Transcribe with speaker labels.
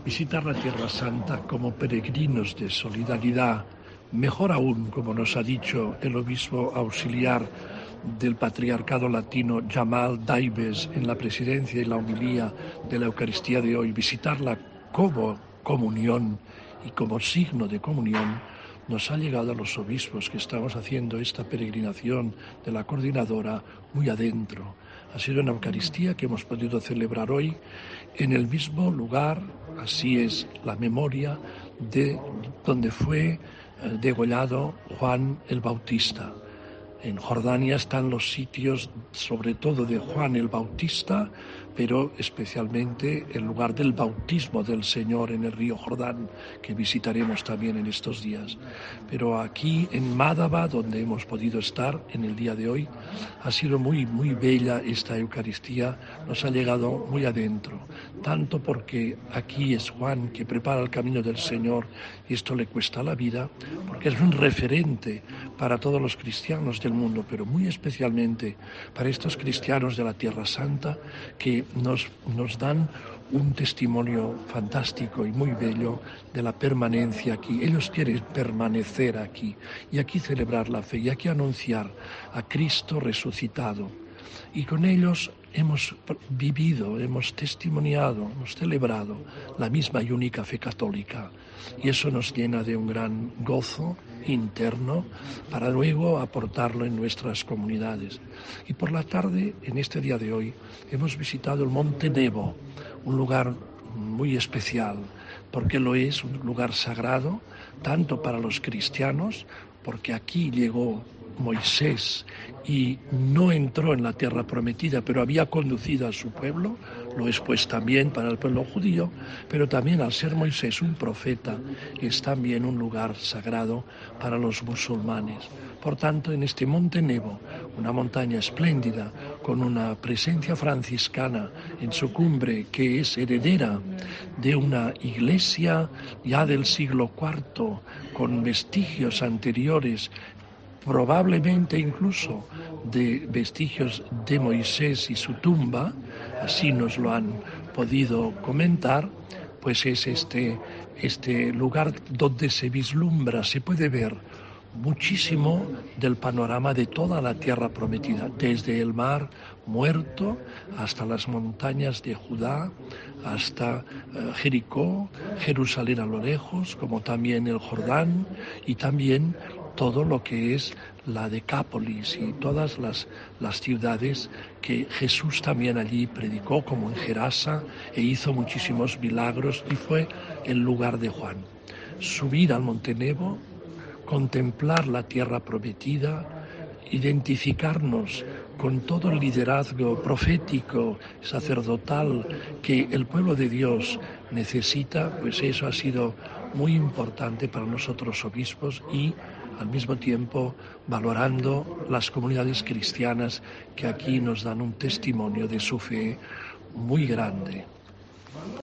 Speaker 1: visitar la Tierra Santa como peregrinos de solidaridad, mejor aún, como nos ha dicho el obispo auxiliar del Patriarcado Latino, Jamal Daibes, en la presidencia y la homilía de la Eucaristía de hoy, visitarla como comunión y como signo de comunión, nos ha llegado a los obispos que estamos haciendo esta peregrinación de la coordinadora muy adentro. Ha sido una Eucaristía que hemos podido celebrar hoy en el mismo lugar, así es la memoria, de donde fue degollado Juan el Bautista. En Jordania están los sitios, sobre todo de Juan el Bautista, pero especialmente el lugar del bautismo del Señor en el río Jordán, que visitaremos también en estos días. Pero aquí en Mádaba, donde hemos podido estar en el día de hoy, ha sido muy, muy bella esta Eucaristía, nos ha llegado muy adentro, tanto porque aquí es Juan que prepara el camino del Señor y esto le cuesta la vida, porque es un referente para todos los cristianos del mundo, pero muy especialmente para estos cristianos de la Tierra Santa que nos dan un testimonio fantástico y muy bello de la permanencia aquí. Ellos quieren permanecer aquí y aquí celebrar la fe y aquí anunciar a Cristo resucitado. Y con ellos hemos vivido, hemos testimoniado, hemos celebrado la misma y única fe católica. Y eso nos llena de un gran gozo interno para luego aportarlo en nuestras comunidades. Y por la tarde, en este día de hoy, hemos visitado el Monte Nebo, un lugar muy especial, porque lo es, un lugar sagrado, tanto para los cristianos, porque aquí llegó Moisés y no entró en la tierra prometida, pero había conducido a su pueblo, lo es pues también para el pueblo judío, pero también al ser Moisés un profeta, es también un lugar sagrado para los musulmanes. Por tanto, en este Monte Nebo, una montaña espléndida, con una presencia franciscana en su cumbre, que es heredera de una iglesia ya del siglo IV, con vestigios anteriores, probablemente incluso de vestigios de Moisés y su tumba, así nos lo han podido comentar, pues es este lugar donde se vislumbra, se puede ver muchísimo del panorama de toda la tierra prometida, desde el mar Muerto hasta las montañas de Judá, hasta Jericó, Jerusalén a lo lejos, como también el Jordán y también todo lo que es la Decápolis y todas las ciudades que Jesús también allí predicó, como en Gerasa, e hizo muchísimos milagros y fue el lugar de Juan. Subir al Monte Nebo, contemplar la tierra prometida, identificarnos con todo el liderazgo profético, sacerdotal que el pueblo de Dios necesita, pues eso ha sido muy importante para nosotros obispos y al mismo tiempo valorando las comunidades cristianas que aquí nos dan un testimonio de su fe muy grande.